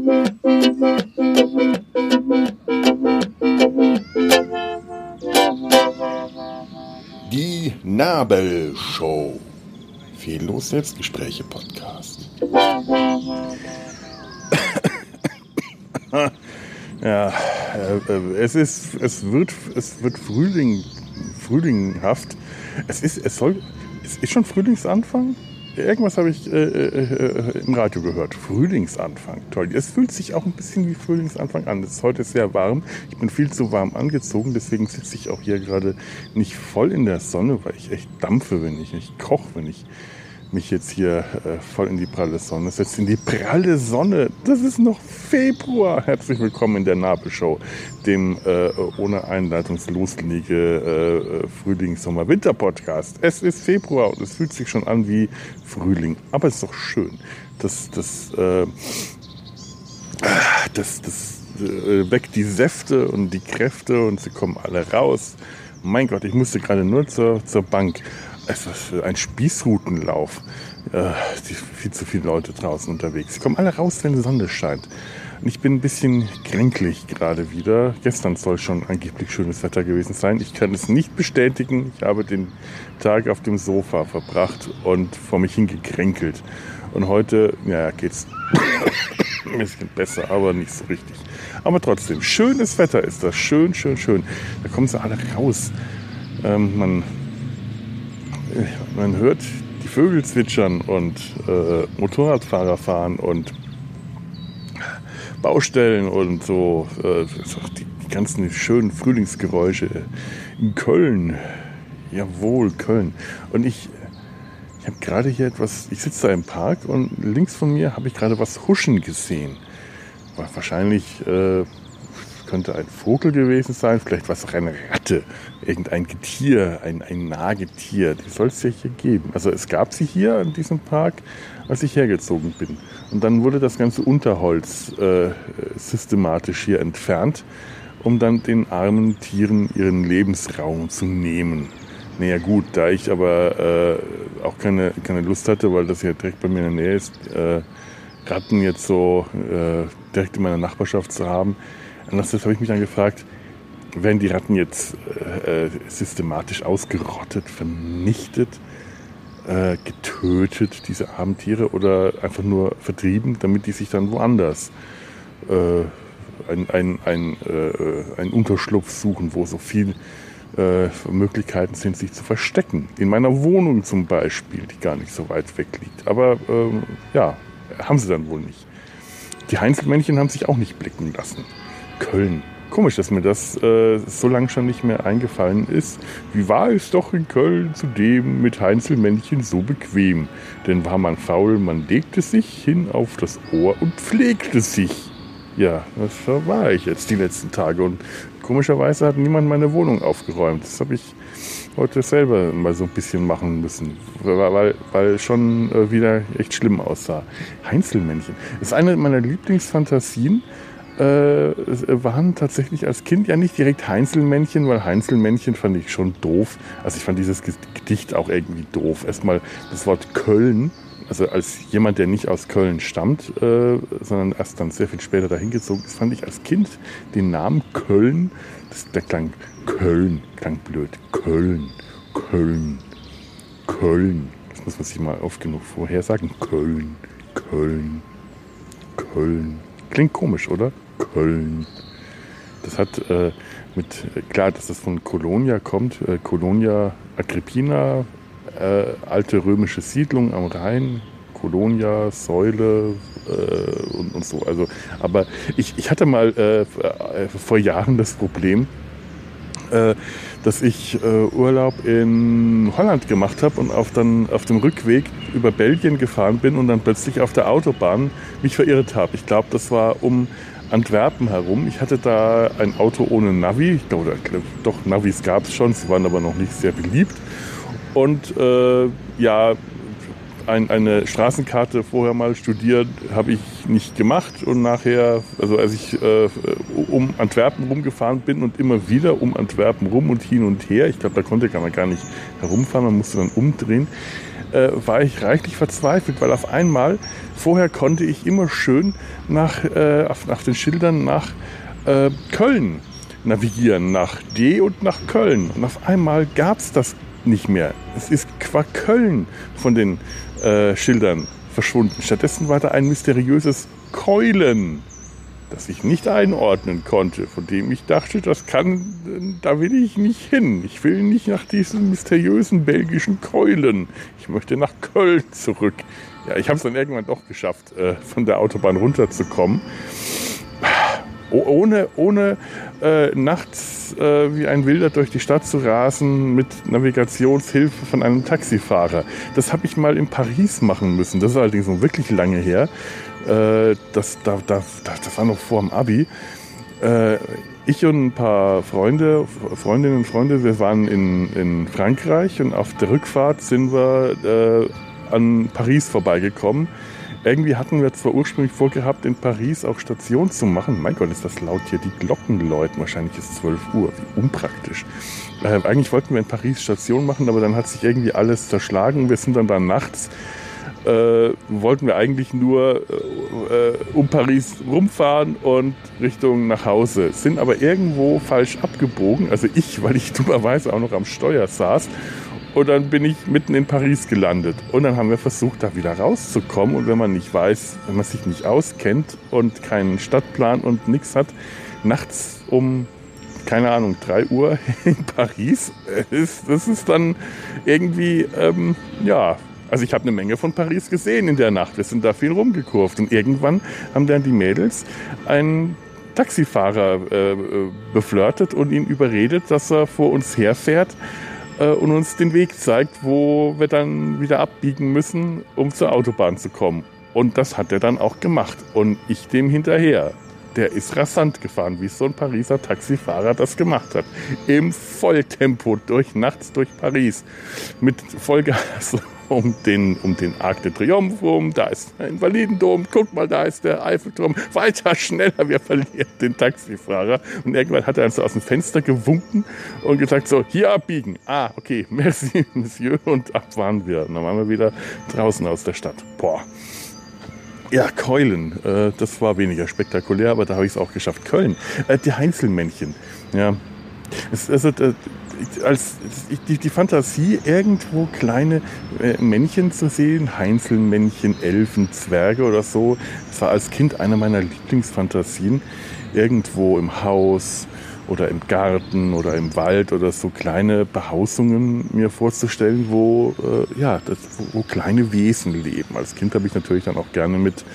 Die Nabelshow. Fehllos Selbstgespräche Podcast. Ja, es wird frühlinghaft. Es ist schon Frühlingsanfang. Irgendwas habe ich im Radio gehört. Frühlingsanfang, toll. Es fühlt sich auch ein bisschen wie Frühlingsanfang an. Es ist heute sehr warm. Ich bin viel zu warm angezogen, deswegen sitze ich auch hier gerade nicht voll in der Sonne, weil ich echt dampfe, wenn ich koche, wenn ich mich jetzt hier voll in die pralle Sonne setze. In die pralle Sonne. Das ist noch Februar. Herzlich willkommen in der Nabelshow, dem ohne Einleitungsloslege Frühlings-Sommer-Winter-Podcast. Es ist Februar und es fühlt sich schon an wie Frühling. Aber es ist doch schön. Das weckt die Säfte und die Kräfte und sie kommen alle raus. Mein Gott, ich musste gerade nur zur Bank. Es ist ein Spießrutenlauf. Viel zu viele Leute draußen unterwegs. Sie kommen alle raus, wenn die Sonne scheint. Und ich bin ein bisschen kränklich gerade wieder. Gestern soll schon angeblich schönes Wetter gewesen sein. Ich kann es nicht bestätigen. Ich habe den Tag auf dem Sofa verbracht und vor mich hingekränkelt. Und heute, geht's ein bisschen besser, aber nicht so richtig. Aber trotzdem, schönes Wetter ist das. Schön, schön, schön. Da kommen sie alle raus. Man hört die Vögel zwitschern und Motorradfahrer fahren und Baustellen und so. Die ganzen schönen Frühlingsgeräusche in Köln. Jawohl, Köln. Und ich habe gerade hier etwas, ich sitze da im Park und links von mir habe ich gerade was huschen gesehen. Wahrscheinlich könnte ein Vogel gewesen sein, vielleicht was auch eine Ratte, irgendein Getier, ein Nagetier. Die soll es ja hier geben. Also es gab sie hier in diesem Park, als ich hergezogen bin. Und dann wurde das ganze Unterholz systematisch hier entfernt, um dann den armen Tieren ihren Lebensraum zu nehmen. Naja gut, da ich aber auch keine Lust hatte, weil das hier direkt bei mir in der Nähe ist, Ratten jetzt so direkt in meiner Nachbarschaft zu haben. Andererseits habe ich mich dann gefragt, werden die Ratten jetzt systematisch ausgerottet, vernichtet, getötet, diese armen Tiere, oder einfach nur vertrieben, damit die sich dann woanders einen Unterschlupf suchen, wo so viel Möglichkeiten sind, sich zu verstecken. In meiner Wohnung zum Beispiel, die gar nicht so weit weg liegt. Aber haben sie dann wohl nicht. Die Heinzelmännchen haben sich auch nicht blicken lassen. Köln. Komisch, dass mir das so lange schon nicht mehr eingefallen ist. Wie war es doch in Köln zudem mit Heinzelmännchen so bequem? Denn war man faul, man legte sich hin auf das Ohr und pflegte sich. Ja, das war ich jetzt die letzten Tage. Und komischerweise hat niemand meine Wohnung aufgeräumt. Das habe ich heute selber mal so ein bisschen machen müssen, weil schon wieder echt schlimm aussah. Heinzelmännchen. Das ist eine meiner Lieblingsfantasien. Waren tatsächlich als Kind ja nicht direkt Heinzelmännchen, weil Heinzelmännchen fand ich schon doof. Also ich fand dieses Gedicht auch irgendwie doof. Erstmal das Wort Köln, also als jemand, der nicht aus Köln stammt, sondern erst dann sehr viel später dahin gezogen ist, fand ich als Kind den Namen Köln, der klang Köln, klang blöd. Köln. Das muss man sich mal oft genug vorher sagen. Köln. Klingt komisch, oder? Köln. Das hat klar, dass das von Colonia kommt. Colonia Agrippina, alte römische Siedlung am Rhein. Colonia, Säule und so. Also, aber ich hatte mal vor Jahren das Problem, dass ich Urlaub in Holland gemacht habe und auf dem Rückweg über Belgien gefahren bin und dann plötzlich auf der Autobahn mich verirrt habe. Ich glaube, das war um Antwerpen herum. Ich hatte da ein Auto ohne Navi. Ich glaube, doch, Navis gab es schon, sie waren aber noch nicht sehr beliebt. Und eine Straßenkarte vorher mal studiert, habe ich nicht gemacht. Und nachher, also als ich um Antwerpen rumgefahren bin und immer wieder um Antwerpen rum und hin und her, ich glaube, da konnte man gar nicht herumfahren, man musste dann umdrehen, war ich reichlich verzweifelt, weil auf einmal, vorher konnte ich immer schön auf den Schildern nach Köln navigieren, nach D und nach Köln. Und auf einmal gab es das nicht mehr. Es ist qua Köln von den Schildern verschwunden. Stattdessen war da ein mysteriöses Keulen, das ich nicht einordnen konnte, von dem ich dachte, da will ich nicht hin. Ich will nicht nach diesem mysteriösen belgischen Keulen. Ich möchte nach Köln zurück. Ja, ich habe es dann irgendwann doch geschafft, von der Autobahn runterzukommen. Ohne nachts wie ein Wilder durch die Stadt zu rasen mit Navigationshilfe von einem Taxifahrer. Das habe ich mal in Paris machen müssen. Das ist allerdings noch wirklich lange her. Das war noch vor dem Abi. Ich und ein paar Freundinnen und Freunde, wir waren in Frankreich und auf der Rückfahrt sind wir an Paris vorbeigekommen. Irgendwie hatten wir zwar ursprünglich vorgehabt, in Paris auch Station zu machen. Mein Gott, ist das laut hier, die Glocken läuten. Wahrscheinlich ist es 12 Uhr, wie unpraktisch. Eigentlich wollten wir in Paris Station machen, aber dann hat sich irgendwie alles zerschlagen. Wir sind dann da nachts, wollten wir eigentlich nur um Paris rumfahren und Richtung nach Hause. Sind aber irgendwo falsch abgebogen. Also weil ich dummerweise auch noch am Steuer saß. Und dann bin ich mitten in Paris gelandet. Und dann haben wir versucht, da wieder rauszukommen. Und wenn man sich nicht auskennt und keinen Stadtplan und nichts hat, nachts um, keine Ahnung, 3 Uhr in Paris, das ist dann irgendwie, also ich habe eine Menge von Paris gesehen in der Nacht. Wir sind da viel rumgekurvt. Und irgendwann haben dann die Mädels einen Taxifahrer beflirtet und ihn überredet, dass er vor uns herfährt und uns den Weg zeigt, wo wir dann wieder abbiegen müssen, um zur Autobahn zu kommen. Und das hat er dann auch gemacht. Und ich dem hinterher. Der ist rasant gefahren, wie so ein Pariser Taxifahrer das gemacht hat. Im Volltempo nachts durch Paris. Mit Vollgas um den Arc de Triomphe rum. Da ist der Invalidendom. Guck mal, da ist der Eiffelturm. Weiter, schneller, wir verlieren den Taxifahrer. Und irgendwann hat er uns so aus dem Fenster gewunken und gesagt so, hier abbiegen. Ah, okay, merci, Monsieur. Und ab waren wir. Und dann waren wir wieder draußen aus der Stadt. Boah. Ja, Keulen, das war weniger spektakulär, aber da habe ich es auch geschafft. Köln, die Heinzelmännchen. Ja. Die Fantasie, irgendwo kleine Männchen zu sehen, Heinzelmännchen, Elfen, Zwerge oder so, das war als Kind eine meiner Lieblingsfantasien. Irgendwo im Haus oder im Garten oder im Wald oder so kleine Behausungen mir vorzustellen, wo kleine Wesen leben. Als Kind habe ich natürlich dann auch gerne mit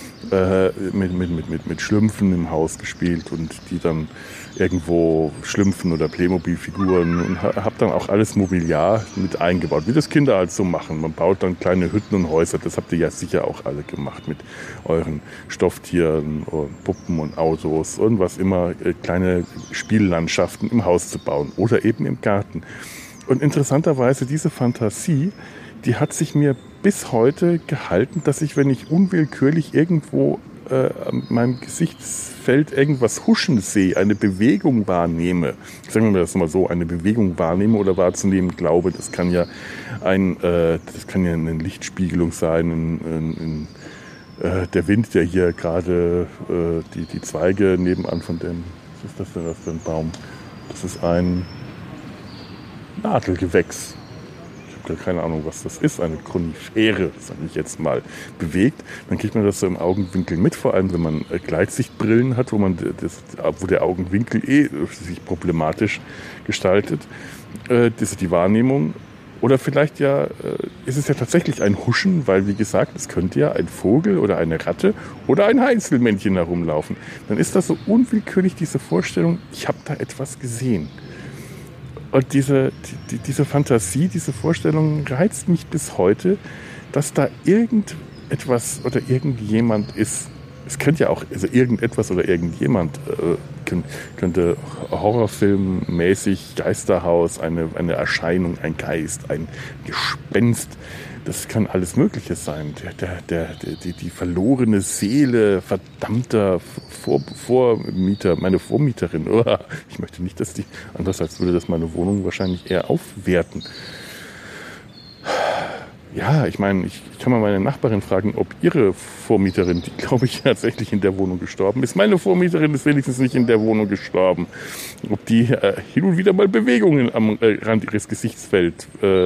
Schlümpfen im Haus gespielt und die dann irgendwo Schlümpfen oder Playmobil-Figuren und habe dann auch alles Mobiliar mit eingebaut, wie das Kinder halt so machen. Man baut dann kleine Hütten und Häuser, das habt ihr ja sicher auch alle gemacht mit euren Stofftieren und Puppen und Autos und was immer, kleine Spiellandschaften im Haus zu bauen oder eben im Garten. Und interessanterweise diese Fantasie, die hat sich mir bis heute gehalten, dass ich, wenn ich unwillkürlich irgendwo an meinem Gesichtsfeld irgendwas huschen sehe, eine Bewegung wahrnehme, sagen wir das mal so, eine Bewegung wahrnehme oder wahrzunehmen glaube, das kann ja eine Lichtspiegelung sein, der Wind, der hier gerade die Zweige nebenan von dem, was ist das denn für ein Baum? Das ist ein Nadelgewächs. Keine Ahnung, was das ist, eine Konifere, sage ich jetzt mal, bewegt, dann kriegt man das so im Augenwinkel mit, vor allem wenn man Gleitsichtbrillen hat, wo der Augenwinkel sich problematisch gestaltet. Das ist die Wahrnehmung. Oder vielleicht ist es ja tatsächlich ein Huschen, weil, wie gesagt, es könnte ja ein Vogel oder eine Ratte oder ein Heinzelmännchen herumlaufen. Dann ist das so unwillkürlich diese Vorstellung, ich habe da etwas gesehen. Und diese Fantasie, diese Vorstellung reizt mich bis heute, dass da irgendetwas oder irgendjemand ist. Es könnte ja auch, also irgendetwas oder irgendjemand könnte horrorfilmmäßig, Geisterhaus, eine Erscheinung, ein Geist, ein Gespenst. Das kann alles Mögliche sein. Die verlorene Seele verdammter Vormieter, meine Vormieterin. Oh, ich möchte nicht, dass anders als würde das meine Wohnung wahrscheinlich eher aufwerten. Ja, ich meine, ich kann mal meine Nachbarin fragen, ob ihre Vormieterin, die glaube ich tatsächlich in der Wohnung gestorben ist, meine Vormieterin ist wenigstens nicht in der Wohnung gestorben, ob die hin und wieder mal Bewegungen am Rand ihres Gesichtsfelds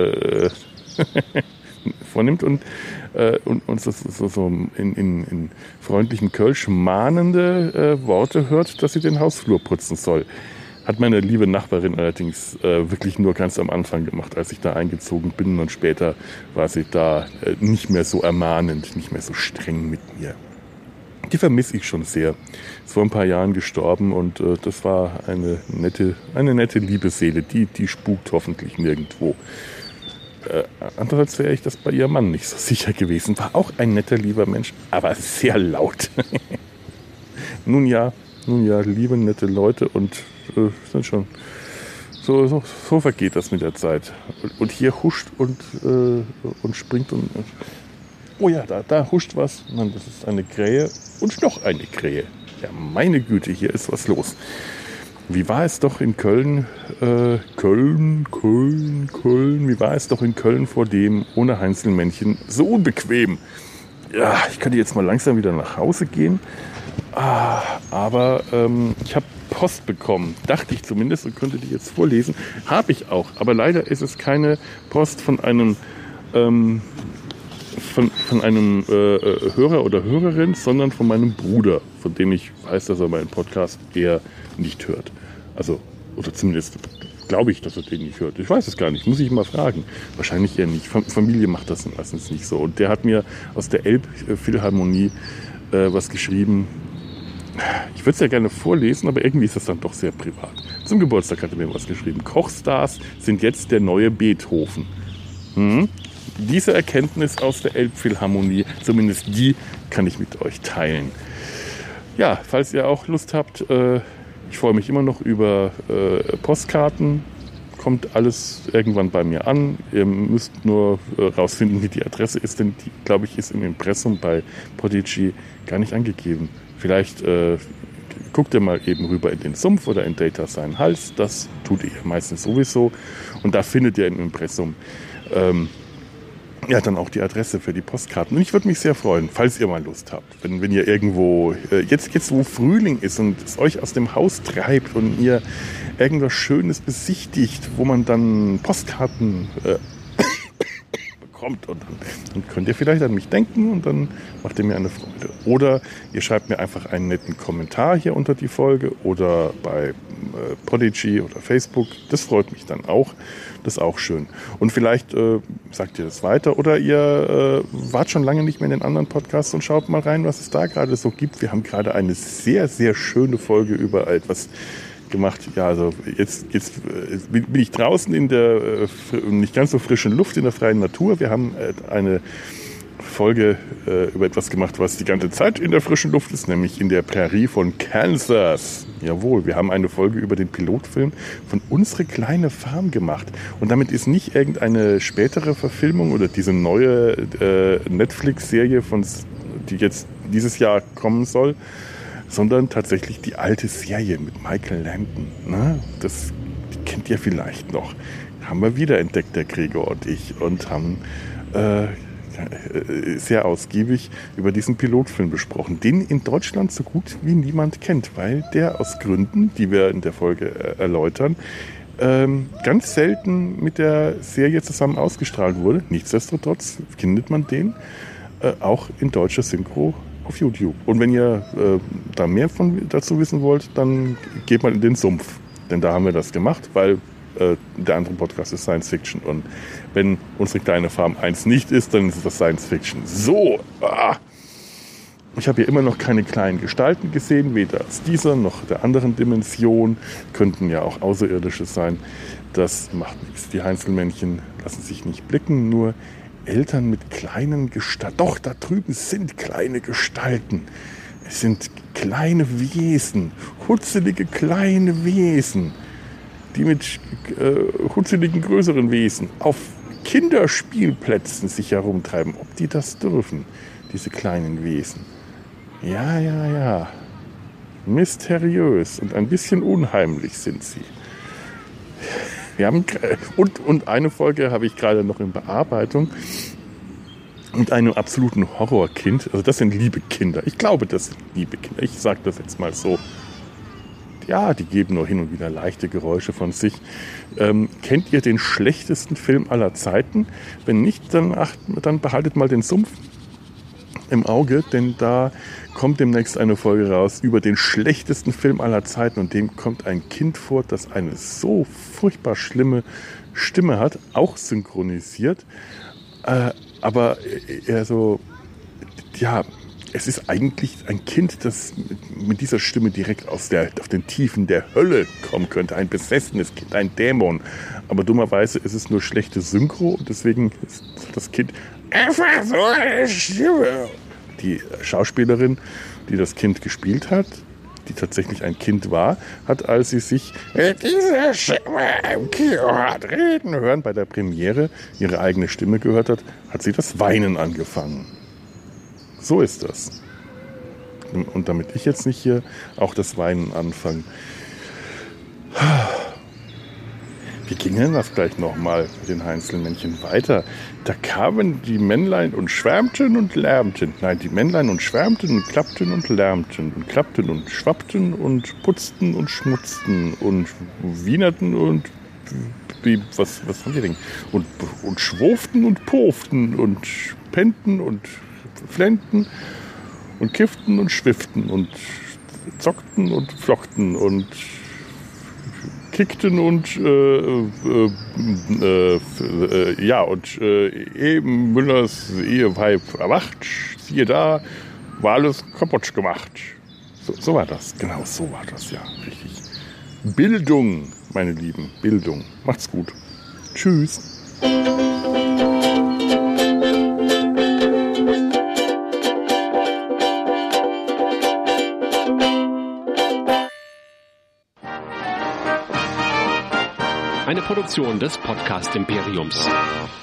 vornimmt und so in freundlichem Kölsch mahnende Worte hört, dass sie den Hausflur putzen soll. Hat meine liebe Nachbarin allerdings wirklich nur ganz am Anfang gemacht, als ich da eingezogen bin. Und später war sie da nicht mehr so ermahnend, nicht mehr so streng mit mir. Die vermisse ich schon sehr. Ist vor ein paar Jahren gestorben und das war eine nette liebe Seele. Die spukt hoffentlich nirgendwo. Andererseits wäre ich das bei ihrem Mann nicht so sicher gewesen. War auch ein netter, lieber Mensch, aber sehr laut. Nun ja, liebe, nette Leute und sind schon so vergeht das mit der Zeit. Und hier huscht und springt und oh ja, da huscht was. Mann, das ist eine Krähe und noch eine Krähe. Ja, meine Güte, hier ist was los. Wie war es doch in Köln? Köln. Wie war es doch in Köln vor dem ohne Heinzelmännchen so unbequem? Ja, ich könnte jetzt mal langsam wieder nach Hause gehen. Aber ich habe Post bekommen, dachte ich zumindest, und könnte die jetzt vorlesen. Habe ich auch, aber leider ist es keine Post von einem Hörer oder Hörerin, sondern von meinem Bruder, von dem ich weiß, dass er meinen Podcast eher nicht hört. Also, oder zumindest glaube ich, dass er den nicht hört. Ich weiß es gar nicht, muss ich mal fragen. Wahrscheinlich eher nicht. Familie macht das meistens nicht so. Und der hat mir aus der Elbphilharmonie was geschrieben. Ich würde es ja gerne vorlesen, aber irgendwie ist das dann doch sehr privat. Zum Geburtstag hat er mir was geschrieben. Kochstars sind jetzt der neue Beethoven. Diese Erkenntnis aus der Elbphilharmonie, zumindest die, kann ich mit euch teilen. Ja, falls ihr auch Lust habt, ich freue mich immer noch über Postkarten. Kommt alles irgendwann bei mir an. Ihr müsst nur rausfinden, wie die Adresse ist, denn die, glaube ich, ist im Impressum bei Podigy gar nicht angegeben. Vielleicht guckt ihr mal eben rüber in den Sumpf oder in Data seinen Hals. Das tut ihr meistens sowieso. Und da findet ihr im Impressum dann auch die Adresse für die Postkarten. Und ich würde mich sehr freuen, falls ihr mal Lust habt. Wenn ihr irgendwo, jetzt wo Frühling ist und es euch aus dem Haus treibt und ihr irgendwas Schönes besichtigt, wo man dann Postkarten bekommt. Und dann könnt ihr vielleicht an mich denken und dann macht ihr mir eine Freude. Oder ihr schreibt mir einfach einen netten Kommentar hier unter die Folge oder bei Podigy oder Facebook. Das freut mich dann auch. Das ist auch schön. Und vielleicht sagt ihr das weiter oder ihr wart schon lange nicht mehr in den anderen Podcasts und schaut mal rein, was es da gerade so gibt. Wir haben gerade eine sehr, sehr schöne Folge über etwas gemacht. Ja, also jetzt bin ich draußen in der nicht ganz so frischen Luft, in der freien Natur. Wir haben eine Folge über etwas gemacht, was die ganze Zeit in der frischen Luft ist, nämlich in der Prärie von Kansas. Jawohl, wir haben eine Folge über den Pilotfilm von Unsere kleine Farm gemacht. Und damit ist nicht irgendeine spätere Verfilmung oder diese neue Netflix-Serie, die jetzt dieses Jahr kommen soll, sondern tatsächlich die alte Serie mit Michael Landon. Ne? Die kennt ihr vielleicht noch. Haben wir wiederentdeckt, der Gregor und ich, und haben sehr ausgiebig über diesen Pilotfilm besprochen, den in Deutschland so gut wie niemand kennt, weil der aus Gründen, die wir in der Folge erläutern, ganz selten mit der Serie zusammen ausgestrahlt wurde. Nichtsdestotrotz findet man den auch in deutscher Synchro auf YouTube. Und wenn ihr da mehr dazu wissen wollt, dann geht mal in den Sumpf. Denn da haben wir das gemacht, weil der andere Podcast ist Science Fiction. Und wenn Unsere kleine Farm 1 nicht ist, dann ist das Science Fiction. So, ich habe hier immer noch keine kleinen Gestalten gesehen, weder aus dieser noch der anderen Dimension. Könnten ja auch Außerirdische sein. Das macht nichts. Die Heinzelmännchen lassen sich nicht blicken, nur Eltern mit kleinen Gestalten. Doch, da drüben sind kleine Gestalten. Es sind kleine Wesen, hutzelige kleine Wesen, die mit hutzeligen größeren Wesen auf Kinderspielplätzen sich herumtreiben. Ob die das dürfen, diese kleinen Wesen. Ja. Mysteriös und ein bisschen unheimlich sind sie. Wir haben, und eine Folge habe ich gerade noch in Bearbeitung. mit einem absoluten Horrorkind. Also das sind liebe Kinder. Ich glaube, das sind liebe Kinder. Ich sage das jetzt mal so. Ja, die geben nur hin und wieder leichte Geräusche von sich. Kennt ihr den schlechtesten Film aller Zeiten? Wenn nicht, dann behaltet mal den Sumpf im Auge, denn da kommt demnächst eine Folge raus über den schlechtesten Film aller Zeiten, und dem kommt ein Kind vor, das eine so furchtbar schlimme Stimme hat, auch synchronisiert, aber eher so, ja, es ist eigentlich ein Kind, das mit dieser Stimme direkt aus den Tiefen der Hölle kommen könnte, ein besessenes Kind, ein Dämon, aber dummerweise ist es nur schlechte Synchro und deswegen ist das Kind einfach so eine Stimme. Die Schauspielerin, die das Kind gespielt hat, die tatsächlich ein Kind war, hat, als sie sich diese Stimme im Kino hat reden hören, bei der Premiere ihre eigene Stimme gehört hat sie das Weinen angefangen. So ist das. Und damit ich jetzt nicht hier auch das Weinen anfange. Wie ging denn das gleich nochmal mit den Heinzelmännchen weiter? Da kamen die Männlein und schwärmten und lärmten. Nein, die Männlein und schwärmten und klappten und lärmten und klappten und schwappten und putzten und schmutzten und wienerten und was haben die denn? Und schwurften und poften und pennten und flennten und kifften und schwifften und zockten und flockten und kickten und eben Müllers Eheweib erwacht, siehe da, war alles kaputt gemacht. So war das, genau so war das, ja, richtig. Bildung, meine Lieben, Bildung. Macht's gut. Tschüss. Eine Produktion des Podcast Imperiums.